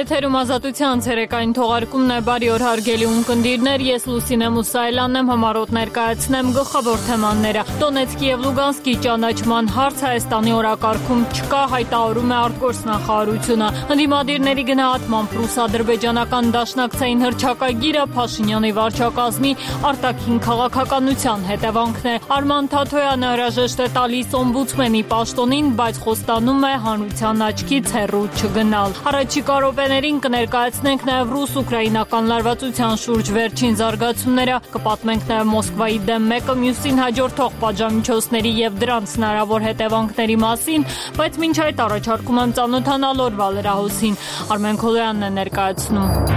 Եթերում ազատության ցերեկային թողարկումն է, բարի օր հարգելի ունկնդիրներ, ես Լուսինե Մուսայելյանն եմ, համառոտ ներկայացնեմ գլխավոր թեմաները։ Դոնեցկի եւ Լուգանսկի ճանաչման հարց Հայաստանի օրակարգում չկա, հայտարարում է ԱՐԿ նախարարությունը։ Ընդդիմադիրների գնահատմամբ ռուս-ադրբեջանական դաշնակցային հռչակագիրը Փաշինյանի վարչակազմի արտաքին քաղաքականության հետևանքն է։ Արման Թաթոյանը հրաժեշտ է տալիս օմբուդսմենի պաշտոնին, բայց խոստանում է հանրության աչքից հեռու չգնալ։ Առաջիկա րոպեներին կներկայացնենք նաև ռուս-ուկրաինական լարվածության շուրջ վերջին զարգացումները, կպատմենք նաև Մոսկվայի դեմ մեկը մյուսին հաջորդող պատժամիջոցների եւ դրանց հնարավոր հետևանքների մասին, բայց մինչ այդ առաջարկում եմ ծանոթանալ օրվա լրահոսին։ Արմեն Քոլոյանն է ներկայացնում։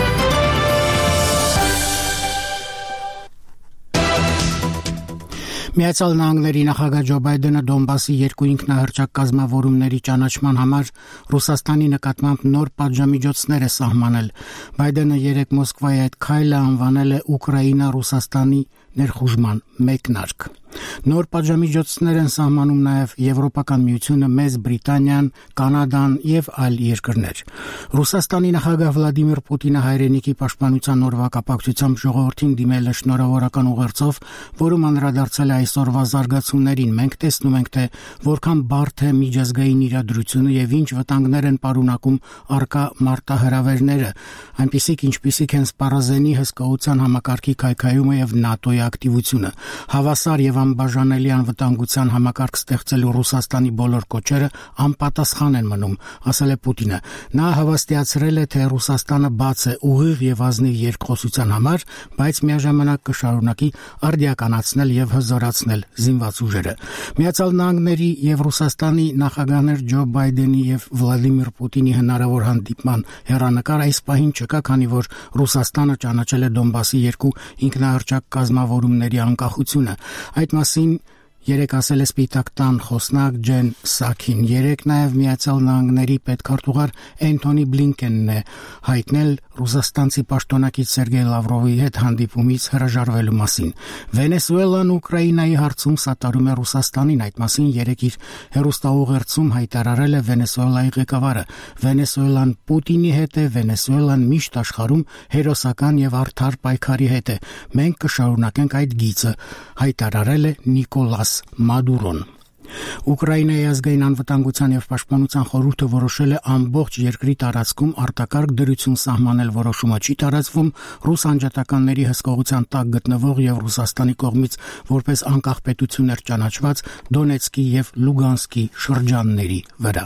Միացյալ Նահանգների նախագահ Ջո Բայդենը Դոնբասի երկու ինքնահռչակ կազմավորումների ճանաչման համար Ռուսաստանի նկատմամբ նոր պատժամիջոցներ է սահմանել։ Բայդենը երեկ Մոսկվայի այդ քայլը անվանել է Ուկրաինա-Ռուսաստանի ներխուժման մեկնարկ։ Նոր պատժամիջոցներ են սահմանում նաև Եվրոպական միությունը, Մեծ Բրիտանիան, Կանադան եւ այլ երկրներ։ Ռուսաստանի նախագահ Վլադիմիր Պուտինը հայրենիքի պաշտպանության օրվա կապակցությամբ ժողովրդին դիմել է շնորհավորական ուղերձով, որում անդրադարձել է այսօրվա զարգացումներին։ Մենք տեսնում ենք, թե որքան բարդ է միջազգային իրադրությունը եւ ինչ վտանգներ են պարունակում առկա մարտահրավերները, այնպիսիք ինչպիսիք են սպառազենի հսկողության համակարգի քայքայումը եւ ՆԱՏՕ-ի ակտիվությունը։ Հավասար եւ անբաժանելի անվտանգության համակարգ ստեղծելու Ռուսաստանի բոլոր կոչերը անպատասխան են մնում, ասել է Պուտինը։ Նա հավաստիացրել է, թե Ռուսաստանը բաց է ուղիղ եւ ազնիվ երկխոսության համար, բայց միաժամանակ կշարունակի արդիականացնել եւ հզորացնել զինված ուժերը։ Միացյալ Նահանգների եւ Ռուսաստանի նախագահներ Ջո Բայդենի եւ Վլադիմիր Պուտինի հնարավոր հանդիպման հեռանկար այս պահին չկա, քանի որ Ռուսաստանը ճանաչել է Դոնբասի երկու ինքնահռչակ կազմավորումների անկախությունը։ Այդ մասին երեկ ասել է Սպիտակ տան խոսնակ Ջեն Սաքին։ Երեկ նաև Միացյալ Նահանգների պետքարտուղար Էնթոնի Բլինքենն է հայտնել ռուսաստանցի պաշտոնակից Սերգեյ Լավրովի հետ հանդիպումից հրաժարվելու մասին։ Վենեսուելան Ուկրաինայի հարցում սատարում է Ռուսաստանին, այդ մասին երեկ իր հեռուստաուղերձում հայտարարել է Վենեսուելայի ղեկավարը։ Վենեսուելան Պուտինի հետ է, Վենեսուելան միշտ աշխարհում հերոսական եւ արդար պայքարի հետ է։ Մենք կշարունակենք այդ գիծը, հայտարարել է Նիկոլաս Մադուրոն։ Ուկրաինայի ազգային անվտանգության եւ պաշտպանության խորհուրդը որոշել է ամբողջ երկրի տարածքում արտակարգ դրություն սահմանել։ Որոշումը չի տարածվում ռուս անջատականների հսկողության տակ գտնվող եւ Ռուսաստանի կողմից որպես անկախ պետություններ ճանաչված Դոնեցկի եւ Լուգանսկի շրջանների վրա։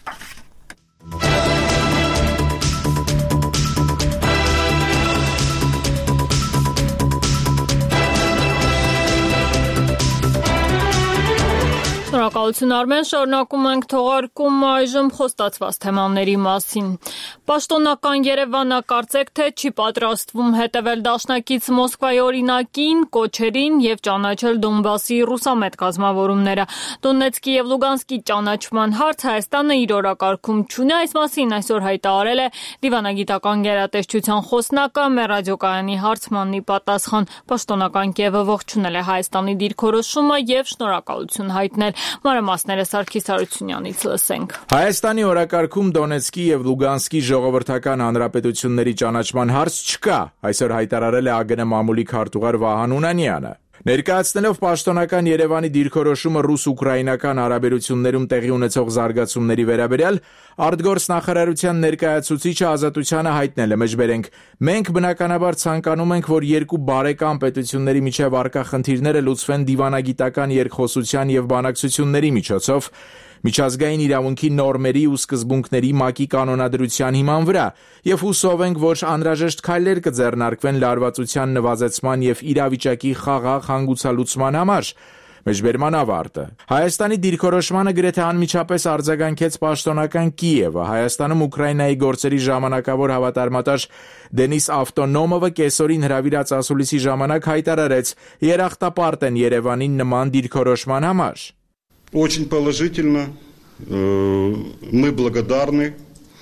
Շնորհակալություն Արմեն, շարունակում ենք թողարկումը այժմ խոստացված թեմաների մասին։ Պաշտոնական Երևանը կարծեք թե չի պատրաստվում հետևել դաշնակից Մոսկվայի օրինակին, կոչերին եւ ճանաչել Դոնբասի ռուսամետ կազմավորումները։ Դոնեցկի եւ Լուգանսկի ճանաչման հարց Հայաստանը իր օրակարգում չունի, այս մասին այսօր հայտարարել է Դիվանագիտական գերատեսչության խոսնակը Մերրադիոկայանի հարցմանի պատասխան։ Պաշտոնական Կիևը ողջունել է Հայաստանի դիրքորոշումը եւ շնորհակալություն հայտնել։ Մանրամասները Սարգիս Հարությունյանից լսենք։ Հայաստանի օրակարգում Դոնեցկի եւ Լուգանսկի ժողովրդական հանրապետությունների ճանաչման հարց չկա, այսօր հայտարարել է ԱԳՆ մամուլի քարտուղար Վահան Ունանյանը։ Ներկայացնելով պաշտոնական Երևանի դիրքորոշումը ռուս-ուկրաինական հարաբերություններում տեղի ունեցող զարգացումների վերաբերյալ, արտգործնախարարության ներկայացուցիչը Ազատությանը հայտնել է մեջբերենք. մենք բնականաբար ցանկանում ենք, որ երկու բարեկամ պետությունների միջև առկա խնդիրները լուծվեն դիվանագիտական երկխոսության եւ բանակցությունների միջոցով, միջազգային իրավունքի նորմերի ու սկզբունքների ՄԱԿ-ի կանոնադրության հիման վրա եւ հուսով ենք, որ անհրաժեշտ քայլեր կձեռնարկվեն լարվածության նվազեցման եւ իրավիճակի խաղաղ հանգուցալուծման համար։ Մեջբերման ավարտը։ Հայաստանի դիրքորոշմանը գրեթե անմիջապես արձագանքեց պաշտոնական Կիևը։ Հայաստանում Ուկրաինայի գործերի ժամանակավոր հավատարմատար Դենիս Ավտոնոմովը կեսօրին հրավիրած ասուլիսի ժամանակ հայտարարեց. երախտապարտ են Երևանին նման դիրքորոշման համար։ Очень положительно. Мы благодарны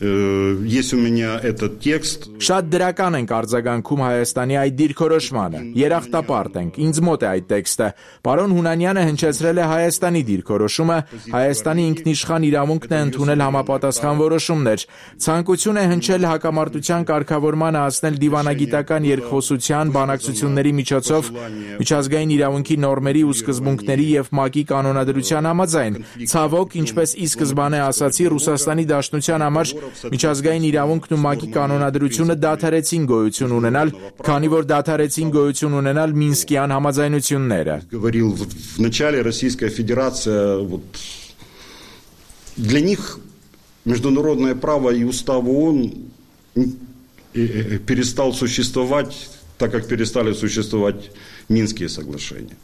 Есть у меня этот текст. Շատ դրական ենք արձագանքում Հայաստանի այդ դիրքորոշմանը։ Երախտապարտ ենք։ Ինձ մոտ է այդ տեքստը։ Պարոն Հունանյանը հնչեցրել է Հայաստանի դիրքորոշումը, Հայաստանի ինքնիշխան իրավունքն է ընդունել համապատասխան որոշումներ։ Ցանկություն է հնչել հակամարտության կարգավորմանը հասնել դիվանագիտական երկխոսության, բանակցությունների միջոցով միջազգային իրավունքի նորմերի ու սկզբունքների եւ ՄԱԿ-ի կանոնադրության համաձայն։ Ցավոք, ինչպես ի սկզբանե ասացի, Ռուսաստանի Դաշնության համար միջազգային իրավունքն ու ՄԱԿ-ի կանոնադրությունը դադարեցին գոյություն ունենալ, քանի որ դադարեցին գոյություն ունենալ Մինսկյան համաձայնությունները։ Говорил в начале Российская Федерация, для них международное право и устав ООН перестал существовать, так как перестали существовать Минские соглашения.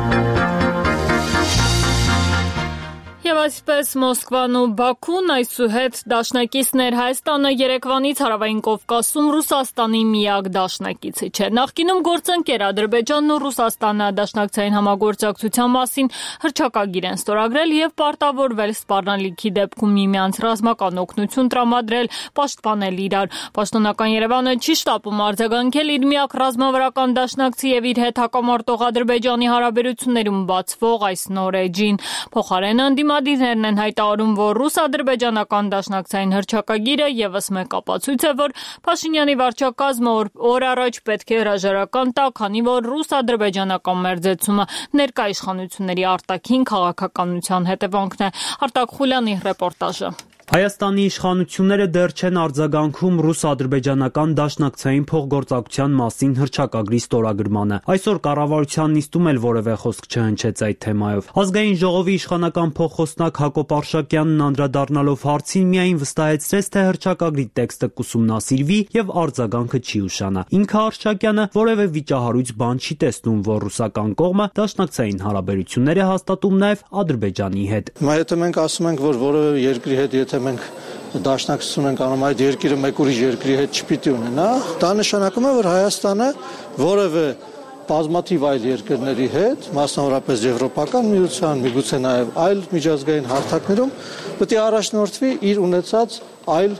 Եվ այսպես Մոսկվան ու Բաքուն այսուհետ դաշնակիցներ Հայաստանը Երևանից Հարավային Կովկասում Ռուսաստանի միակ դաշնակիցը չէ։ Նախկինում գործընկեր Ադրբեջանն ու Ռուսաստանը դաշնակցային համագործակցության մասին հռչակագիր են ստորագրել եւ պարտավորվել սպառնալիքի դեպքում միմյանց ռազմական օգնություն տրամադրել, պաշտպանել իրար։ Պաշտոնական Երևանը չի շտապում արձագանքել իր միակ ռազմավարական դաշնակցի եւ իր հետ հակամարտող Ադրբեջանի հարաբերություններում բացվող այս նոր էջին։ Փոխարենը Դիմադիրներն են հայտարարում, որ ռուս-ադրբեջանական դաշնակցային հռչակագիրը եւս մեկ ապացույց է, որ Փաշինյանի վարչակազմը օր առաջ պետք է հրաժարական տա, քանի որ ռուս-ադրբեջանական մերձեցումը ներկա իշխանությունների արտաքին քաղաքականության հետևանքն է։ Արտակ Խուլյանի ռեպորտաժը։ Հայաստանի իշխանությունները դեռ չեն արձագանքում ռուս-ադրբեջանական դաշնակցային փոխգործակցության մասին հռչակագրի ստորագրմանը։ Այսօր կառավարության նիստում էլ որևէ խոսք չհնչեց այդ թեմայով։ Ազգային ժողովի իշխանական փոխխոսնակ Հակոբ Արշակյանն անդրադառնալով հարցին միայն վստահեցրեց, թե հռչակագրի տեքստը կուսումնասիրվի եւ արձագանքը չի ուշանա։ Ինքը Արշակյանը որևէ վիճահարույց բան չի տեսնում, որ ռուսական կողմը դաշնակցային հարաբերություններ է հաստատում նաեւ Ադրբեջանի հետ։ Եթե մենք ասում ենք, որ որևէ երկրի հետ եթե մենք դաշնակցություն ենք անում այդ երկիրը մեկ ուրիշ երկրի հետ չպիտի ունենա, դա նշանակում է, որ Հայաստանը որևէ բազմաթիվ այլ երկրների հետ, մասնավորապես Եվրոպական միության, միգուցե նաև այլ միջազգային հարթակներում պետք է առաջնորդվի իր ունեցած այլ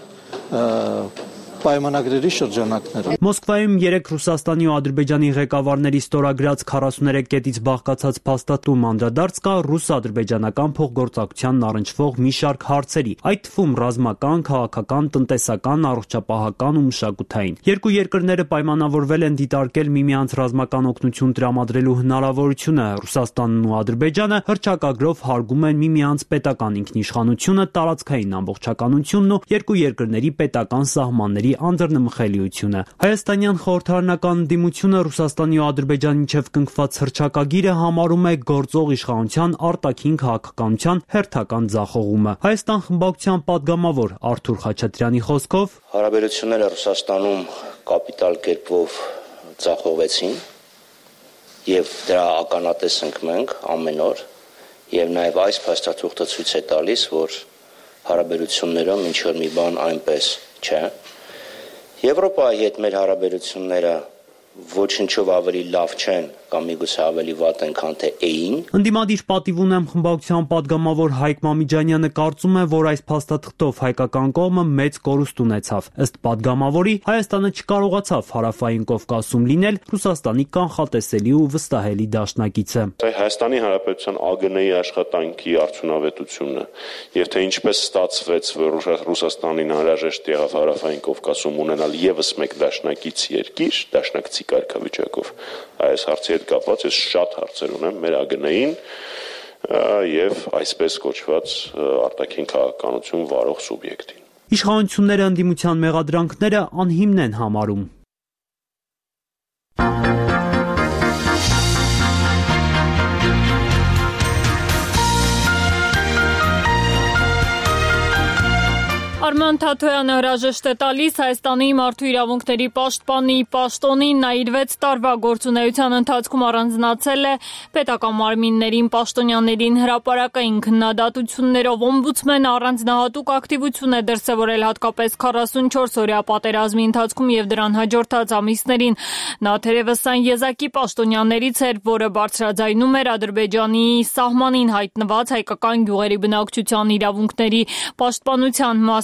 պայմանագրերի շրջանակներում։ Մոսկվայում 3 Ռուսաստանի ու Ադրբեջանի ղեկավարների ստորագրած 43 կետից բաղկացած փաստաթուղթում անդրադարձ կա ռուս-ադրբեջանական փոխգործակցությանն առնչվող մի շարք հարցերի, այդ թվում ռազմական, քաղաքական, տնտեսական, առողջապահական ու մշակութային։ Երկու երկրները պայմանավորվել են դիտարկել միմյանց ռազմական օգնություն տրամադրելու հնարավորությունը։ Ռուսաստանն ու Ադրբեջանը հռչակագրով հարգում են միմյանց պետական ինքնիշխանությունը, տարածքային ամբողջականությունն ու երկու երկրների պետական սահմանների անձեռնմխելիությունը։ Հայաստանյան խորհրդարանական ընդդիմությունը Ռուսաստանի ու Ադրբեջանի միջև կնքված հռչակագիրը համարում է գործող իշխանության արտաքին քաղաքականության հերթական ձախողումը։ Հայաստան խմբակցության падգամավոր Արթուր Խաչատրյանի խոսքով հարաբերությունները Ռուսաստանում կապիտալ կերպով ձախողվեցին եւ դրա ականատես ենք մենք ամեն օր եւ նաեւ այս փաստաթուղթը ցույց է տալիս, որ հարաբերություններում ինչ որ մի բան այնպես չէ։ Եվրոպայի հետ մեր հարաբերությունները ոչինչով ավելի լավ չեն կամ միգուցե ավելի վատ են, քան թե էին։ Ընդդիմադիր պատիվ ունեմ խմբակցության падգամավոր Հայկ Մամիջանյանը կարծում է, որ այս փաստաթղթով հայկական կողմը մեծ կորուստ ունեցավ։ Ըստ падգամավորի, Հայաստանը չկարողացավ Հարավային Կովկասում լինել Ռուսաստանի կանխատեսելի ու վստահելի դաշնակիցը։ Հայաստանի Հանրապետության ԱԳՆ-ի աշխատանքի արդյունավետությունը եւ թե ինչպես ստացվեց, որ Ռուսաստանին անհրաժեշտ եղավ Հարավային Կովկասում ունենալ եւս մեկ դաշնակից երկիր, դաշնակցի կարգավիճակով, այս հարցի հետ կապված ես շատ հարցեր ունեմ մեր ԱԳՆ-ին եւ այսպես կոչված արտաքին քաղաքականություն վարող սուբյեկտին։ Իշխանությունները ընդդիմության մեղադրանքները անհիմն են համարում։ Արման Թաթոյանը հրաժեշտ է տալիս Հայաստանի մարդու իրավունքների պաշտպանի պաշտոնին, նա իր 6 տարվա գործունեության ընթացքում առանձնացել է պետական մարմիններին, պաշտոնյաներին հրապարակային քննադատություններով, օմբուդսմենը առանձնահատուկ ակտիվություն է դրսևորել հատկապես 44-օրյա պատերազմի ընթացքում եւ դրան հաջորդած ամիսներին։ Նա թերևս այն եզակի պաշտոնյաներից էր, որը բարձրաձայնում էր Ադրբեջանի սահմանին հայտնված հայկական գյուղերի բնակչության իրավունքների պաշտպանության մասին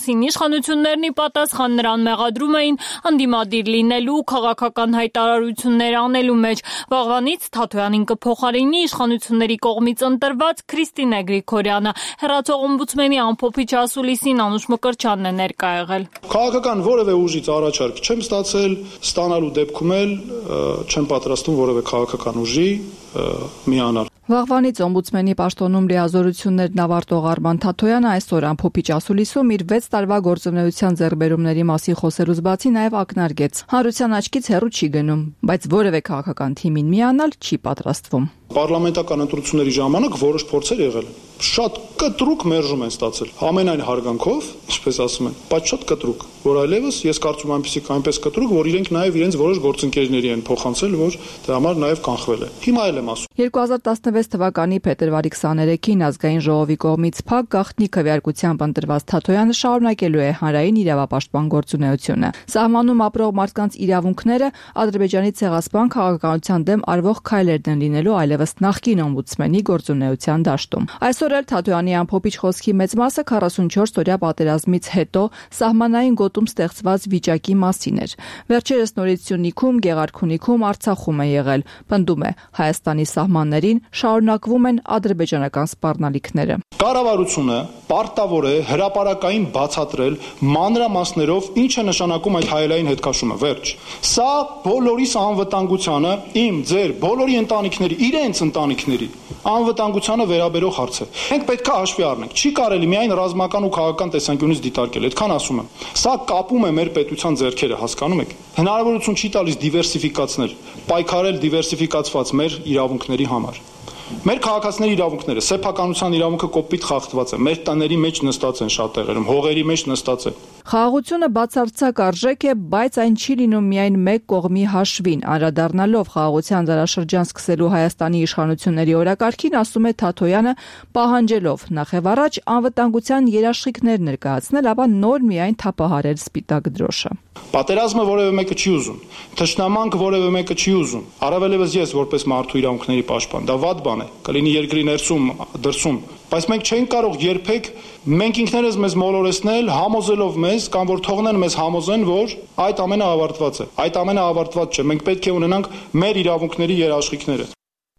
Դոնբասին իշխանություններն ի պատասխան նրան մեղադրում էին անդիմադիր լինելու, քաղաքական հայտարարություններ անելու մեջ։ Վաղվանից Թաթոյանին կփոխարինի իշխանությունների կողմից ընտրված Քրիստինե Գրիգորյանը։ Հեռացող օմբուդսմենի ամփոփիչ ասուլիսին Անուշ Մկրտչյանն է ներկա եղել։ Քաղաքական որևէ ուժից առաջարկ չեմ ստացել, ստանալու դեպքում էլ չեմ պատրաստվում որևէ քաղաքական ուժի միանալ։ Վաղվանից օմբուդսմենի պաշտոնում լիազորություններն ավարտող Արման Թաթոյանը այսօր ամփոփիչ ասուլիսում իր 6 տարվա գործունեության ձեռքբերումների մասին խոսելուց բացի նաև ակնարկեց. հանրության աչքից հեռու չի գնում, բայց որևէ քաղաքական թիմին միանալ չի պատրաստվում։ Պարլամենտական ընտրությունների ժամանակ որոշ փորձեր եղել են։ Շատ կտրուկ մերժում են ստացել։ Ամենայն հարգանքով, ինչպես ասում են, բայց շատ կտրուկ, որ այլևս ես կարծում այնպես կտրուկ, որ իրենք նաև իրենց որոշ գործընկերների են փոխանցել, որ դրա համար նաև կանխվել է։ Հիմա էլ եմ ասում։ 2016 թվականի փետրվարի 23-ին ազգային ժողովի կողմից փակ գաղտնի քվեարկությամբ ընտրված Թաթոյանը շարունակելու է հանրային իրավապաշտպան գործունեությունը։ Սահմանում ապրող մարդկանց իրավունքները Ադրբեջանի ցեղասպան քաղաքականության դեմ արվող քայլերն են լինելու այլևս նախկին օմբուդսմենի գործունեության դաշտում։ Այսօր էլ Թաթոյանի ամփոփիչ խոսքի մեծ մասը 44-օրյա պատերազմից հետո սահմանային գոտում ստեղծված վիճակի մասին էր։ Վերջերս Նորից Սյունիքում, Գեղարքունիքում, Արցախում է եղել։ Պնդում է, Հայաստանի սահմաններին շարունակվում են ադրբեջանական սպառնալիքները։ Կառավարությունը պարտավոր է հրապարակային բացատրել մանրամասներով ինչ է նշանակում այդ հայելային հետքաշումը։ Վերջ։ Սա բոլորիս անվտանգությանը, իմ, ձեր, բոլորի ընտանիքների, իրենց ընտանիքների անվտանգությանը վերաբերող հարց է։ Մենք պետք է հաշվի առնենք։ Չի կարելի միայն ռազմական ու քաղաքական տեսանկյունից դիտարկել, այդքան ասում եմ։ Սա կապում է մեր պետության ձեռքերը, հասկանում եք։ Հնարավորություն չի տալիս դիվերսիֆիկացնել, պայքարել դիվերսիֆիկացված մեր իրավունքների համար։ Մեր քաղաքացիների իրավունքները, սեփականության իրավունքը կոպիտ խախտված է։ Մեր տների մեջ նստած են շատ տեղերում, հողերի մեջ նստած են։ Խաղաղությունը բացարձակ արժեք է, բայց այն չի լինում միայն մեկ կողմի հաշվին։ Անդրադառնալով խաղաղության դարաշրջան սկսելու Հայաստանի իշխանությունների օրակարգին, ասում է Թաթոյանը, պահանջելով նախևառաջ անվտանգության երաշխիքներ ներկայացնել, ապա նոր միայն թափահարել սպիտակ դրոշը։ Պատերազմը որևէ մեկը չի ուզում, թշնամանք որևէ մեկը չի ուզում, առավելևս ես որպես մարդու իրավունքների պաշտպան, դա վատ բան է, կլինի երկրի ներսում, դրսում, բայց մենք չենք կարող երբեք մենք ինքներս մեզ մոլորեցնել, համոզելով մեզ կամ որ թողնեն մեզ համոզեն, որ այդ ամենը ավարտված է։ Այդ ամենը ավարտված չէ, մենք պետք է ունենանք մեր իրավունքների երաշխիքները։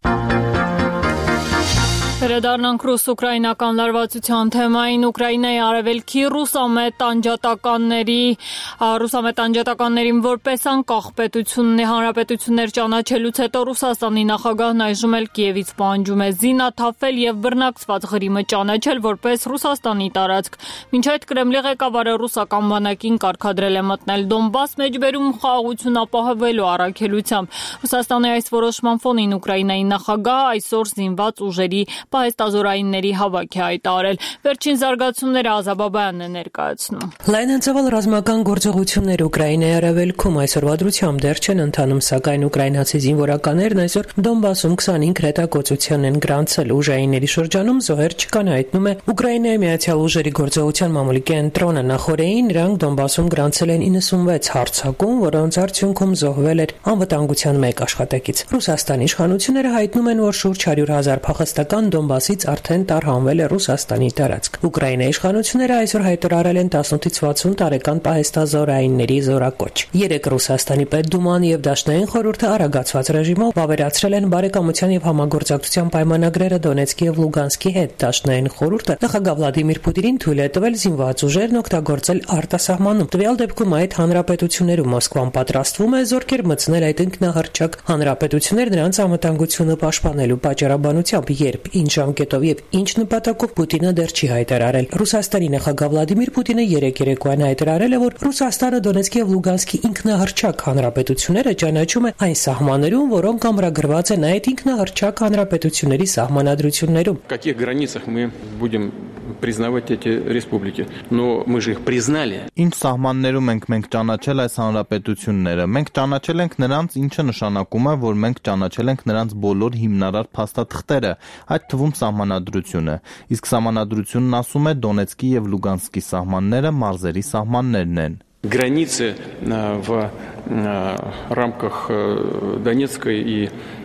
Վերադառնանք ռուս-ուկրաինական լարվածության թեմային։ Ուկրաինայի արևելքի ռուսամետ անջատականներին որպես անկախ հանրապետություններ ճանաչելուց հետո Ռուսաստանի նախագահն այժմ էլ Կիևից պահանջում է զինաթափել եւ բռնակցված Ղրիմը ճանաչել որպես Ռուսաստանի տարածք։ Մինչ այդ Կրեմլի ղեկավարը ռուսական բանակին կարգադրել է մտնել Դոնբաս մեջբերում խաղաղություն ապահովելու առաքելությամբ։ Ռուսաստանի այս որոշման ֆոնին Ուկրաինայի նախագահը այսօր զինված ուժերի պահեստազորայինների հավաք է հայտարարել։ Վերջին զարգացումները Ազաբաբյանն է ներկայացնում։ Լայնածավալ ռազմական գործողություններ Ուկրաինայի արևելքում այսօրվա դրությամբ դեռ չեն ընթանում, սակայն ուկրաինացի զինվորականներն այսօր Դոնբասում 25 հրետակոծության են գրանցել։ Ուժայինների շրջանում զոհեր չկան, հայտնում է Ուկրաինայի Միացյալ ուժերի գործողության մամուլի կենտրոնը։ Նախորդին նրանք Դոնբասում գրանցել են 96 հարձակում, որոնց արդյունքում զոհվել էր անվտանգության 1 աշխատակից։ Ռուսաստանի իշխանությունները հայտնում են, որ շուրջ 100,000 փախստական Դոնբասից արդեն տարհանվել է Ռուսաստանի տարածք։ Ուկրաինայի իշխանությունները այսօր հայտարարել են 18-ից 60 տարեկան պահեստազորայինների զորակոչ։ 3 Ռուսաստանի Պետդուման եւ Դաշնային խորհուրդը արագացված ռեժիմով վավերացրել են բարեկամության եւ համագործակցության պայմանագրերը Դոնեցկի եւ Լուգանսկի հետ։ Դաշնային խորհուրդը նախագահ Վլադիմիր Պուտինին թույլ է տվել զինված ուժերն օգտագործել արտասահմանում։ Տվյալ դեպքում այդ հանրապետություններում Մոսկվան պատրաստվում է զորքեր մտցնել այդ ինքնահռչակ հանրապետություններ նրանց անվտանգությունը պաշտպանելու պատճառաբանությամբ, երբ ինչ ժամկետով եւ ինչ նպատակով Պուտինը դեռ չի հայտարարել։ Ռուսաստանի նախագահ Վլադիմիր Պուտինը երեկոյան հայտարարել է, որ Ռուսաստանը Դոնեցկի եւ Լուգանսկի ինքնահռչակ հանրապետությունները ճանաչում է այն սահմաններում, որոնք ամրագրված են այդ ինքնահռչակ հանրապետությունների սահմանադրություններում։ В каких границах мы будем признавать эти республики? Но мы же их признали. Ինչ սահմաններում ենք ճանաչել այս հանրապետությունները։ Մենք ճանաչել ենք նրանց, ինչը նշանակում է, որ մենք ճանաչել ենք նրանց բոլոր հիմնարար փաստաթղթերը, այդ թվում սահմանադրությունը։ Իսկ սահմանադրությունն ասում է Դոնեցկի եւ Լուգանսկի սահմանները մարզերի սահմաններն են։ Границы в рамках Донецкой и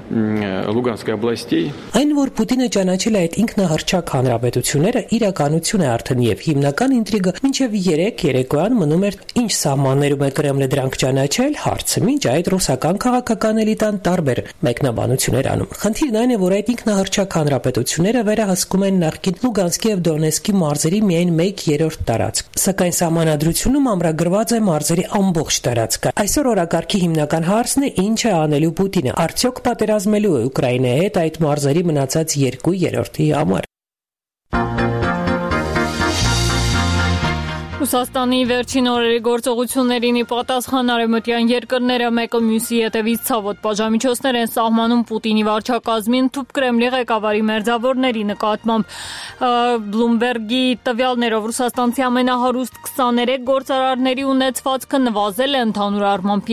Луганской областей. Այն որ Պուտինը ճանաչել է այդ ինքնահռչակ հանրապետությունները իրականություն է արդեն եւ հիմնական ինտրիգը մինչեւ 3 երեկոյան մնում էր ինչ սահմաններում է Կրեմլը դրանք ճանաչել հարցը մինչ այդ ռուսական քաղաքական էլիտան տարբեր մեկնաբանություններ անում։ Խնդիրն այն է որ այդ ինքնահռչակ հանրապետությունները վերահսկում են նախկին Լուգանսկի եւ Դոնեցկի մարզերի միայն 1/3 տարածք, սակայն սահմանադրությունում ամրագրված է մարզերի ամբողջ տարածքը։ Այսօր օրակարգի հիմնական հարցն է ինչ է անելու Պուտինը, արդյոք պատերազմելու է Ուկրաինայի հետ այդ մարզերի մնացած 2/3-ի համար։ Ռուսաստանի վերջին օրերի գործողություններին ի պատասխան արևմտյան երկրները մեկը մյուսի հետևից ցավոտ պատժամիջոցներ են սահմանում Պուտինի վարչակազմին թուփ Կրեմլի ղեկավարի մերձավորների նկատմամբ։ Բլումբերգի տվյալներով ռուսաստանցի ամենահարուստ 23 գործարարների ունեցվածքը նվազել է ընդհանուր առմամբ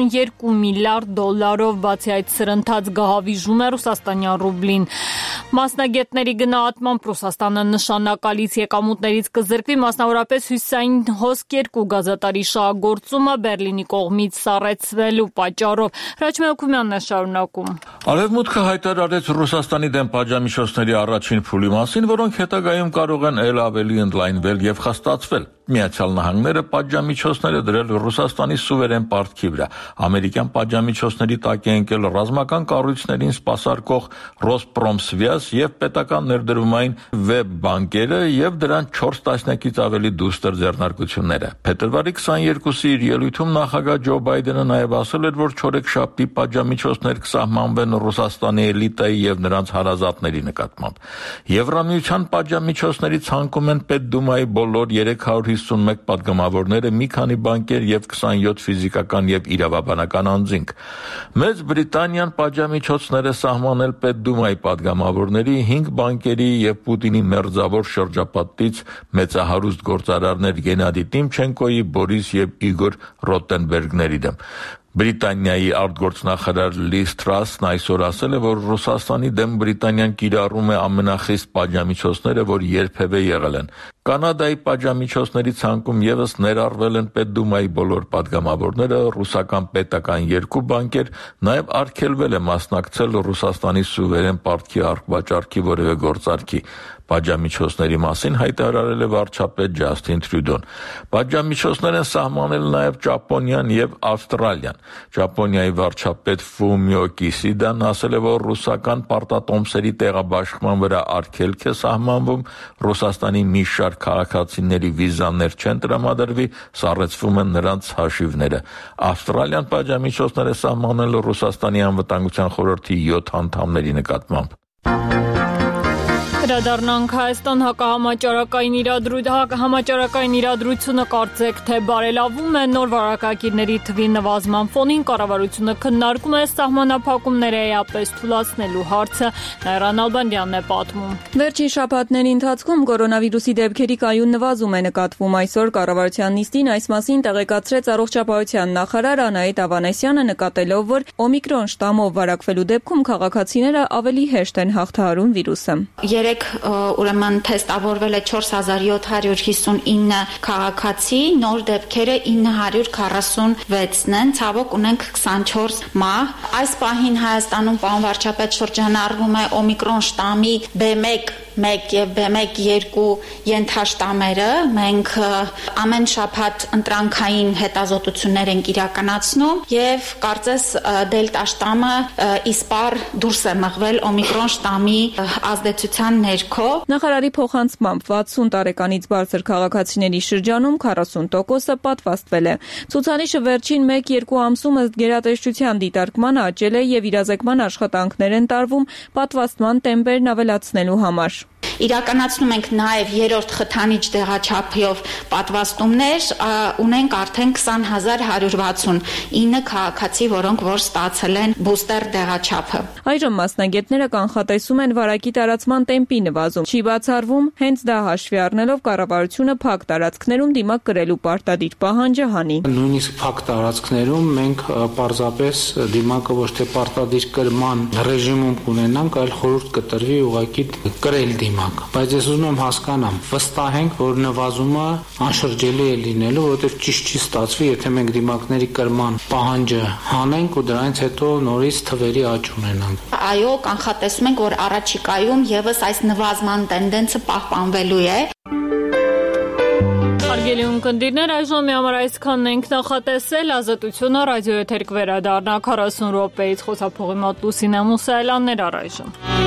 32 միլիարդ դոլարով, բացի այդ սրընթաց գահավիժում է ռուսաստանյան ռուբլին։ Մասնագետների գնահատմամբ Ռուսաստանը նշանակալից եկամուտներից կզրկվի, մասնավորապես հյուսիսային հոսք 2 գազատարի շահագործումը Բերլինի կողմից սառեցվելու պատճառով։ Հրաչմե Հոկումյանն է շարունակում։ Արևմուտքը հայտարարեց Ռուսաստանի դեմ պատժամիջոցների առաջին փուլի մասին, որոնք հետագայում կարող են ել ավելի ընդլայնվել եւ խստացվել։ Միացյալ Նահանգները պատժամիջոցներ է դրել Ռուսաստանի սուվերեն պարտքի վրա։ Ամերիկյան պատժամիջոցների տակ է ընկել ռազմական կառույցներին սպասարկող Ռոսպրոմսվիազ եւ պետական ներդրումային վեբ բանկերը եւ դրան 4 տասնյակից ավելի դուստր ձեռնարկությունները։ Փետրվարի 22-ի իր ելույթում նախագահ Ջո Բայդենը նաեւ ասել էր, որ չորեքշաբթի պատժամիջոցներ կսահմանվեն Ռուսաստանի էլիտայի եւ նրանց հարազատների նկատմամբ։ Եվրամիության պատժամիջոցների ցանկում են Պետդումայի բոլոր 351 падգամավորները, մի քանի բանկեր եւ 27 ֆիզիկական եւ իրավաբանական անձինք։ Մեծ Բրիտանիան պատժամիջոցներ է սահմանել Պետդումայի падգամավորների, 5 բանկերի եւ Պուտինի մերձավոր շրջապատից մեծահարուստ գործարարներ Գենադի Տիմչենկոյի, Բորիս եւ Իգոր Ռոտենբերգների դեմ։ Բրիտանիայի արտգործնախարար Լիզ Թրասն այսօր ասել է, որ Ռուսաստանի դեմ Բրիտանիան կիրառում է ամենախիստ պատժամիջոցները, որ երբևէ եղել են։ Կանադայի պատժամիջոցների ցանկում եւս ներառվել են Պետդումայի բոլոր падգամավորները, ռուսական պետական 2 բանկեր, նաեւ արգելվել է մասնակցել Ռուսաստանի սուվերեն պարտքի արգվաճառքի որևէ գործարքի։ Պատժամիջոցների մասին հայտարարել է վարչապետ Ջասթին Տրյուդոն։ Պատժամիջոցներ են սահմանել նաեւ Ճապոնիան եւ Ավստրալիան։ Ճապոնիայի վարչապետ Ֆումիո Կիսիդան ասել է, որ ռուսական պարտատոմսերի տեղաբաշխման վրա արգելք է սահմանվում, Ռուսաստանի մի շարք քաղաքացիների վիզաներ չեն տրամադրվի, սառեցվում են նրանց հաշիվները։ Ավստրալիան պատժամիջոցներ է սահմանել Ռուսաստանի անվտանգության խորհրդի 7 անդամների նկատմամբ։ Հրադառնանք Հայաստան համաճարակային իրադրությունը կարծեք թե բարելավում է նոր վարակագիրների թվի նվազման ֆոնին կառավարությունը քննարկում է սահմանափակումները էապես թուլացնելու հարցը Նայրան Ալբանդյանն է պատմում։ Վերջին շաբաթների ընթացքում կորոնավիրուսի դեպքերի կայուն նվազում է նկատվում այսօր կառավարության նիստին այս մասին տեղեկացրեց առողջապահության նախարար Անահիտ Ավանեսյանը նկատելով որ օմիկրոն շտամով վարակվելու դեպքում քաղաքացիները ավելի հեշտ են հաղթահարում վիրուսը։ Ուրեմն թեստավորվել է 4759 քաղաքացի, նոր դեպքերը 946-ն են, ցավոք ունենք 24 մահ։ Այս պահին Հայաստանում պարոն վարչապետ շրջանառվում է օմիկրոն շտամի B1 եւ B1-2 ենթաշտամերը։ Մենք ամեն շաբաթ ընտրանքային հետազոտություններ ենք իրականացնում եւ կարծես դելտա շտամը իսպար դուրս է մղվել օմիկրոն շտամի ազդեցության ներքո։ Նախարարի փոխանցմամբ 60 տարեկանից բարձր քաղաքացիների շրջանում 40%-ը պատվաստվել է։ Ցուցանիշը վերջին 1-2 ամսում ըստ գերատեսչության դիտարկման աճել է եւ իրազեկման աշխատանքներ են տարվում պատվաստման տեմպերն ավելացնելու համար։ Իրականացնում ենք նաև երրորդ խթանիչ դեղաչափով պատվաստումներ, ունենք արդեն 20169 քաղաքացի, որոնք որ ստացել են բուստեր դեղաչափը։ Այժմ մասնագետները կանխատեսում են վարակի տարածման տեմպի նվազում։ Չի բացառվում, հենց դա հաշվի առնելով կառավարությունը փակ տարածքներում դիմակ կրելու պարտադիր պահանջը հանի։ Նույնիսկ փակ տարածքներում մենք պարզապես դիմակը ոչ թե պարտադիր կրման ռեժիմում կունենանք, այլ խորհուրդ կտրվի ուղղակի կրել դիմակ։ ժամանակ, բայց ես ուզում եմ հասկանամ, վստահենք, որ նվազումը անշրջելի է լինելու, որովհետև ճիշտ չի ստացվի, եթե մենք դիմակների կրման պահանջը հանենք ու դրանից հետո նորից թվերի աճ ունենանք։ Այո, կանխատեսում ենք, որ առաջիկայում եւս այս նվազման տենդենսը պահպանվելու է։ Հարգելի ունկնդիրներ, այժմ համար այսքանն ենք նախատեսել, Ազատությունը ռադիոեթեր կվերադառնա 40 րոպեից, խոսափողի մոտ Լուսինե Մուսայելյաններ առայժմ։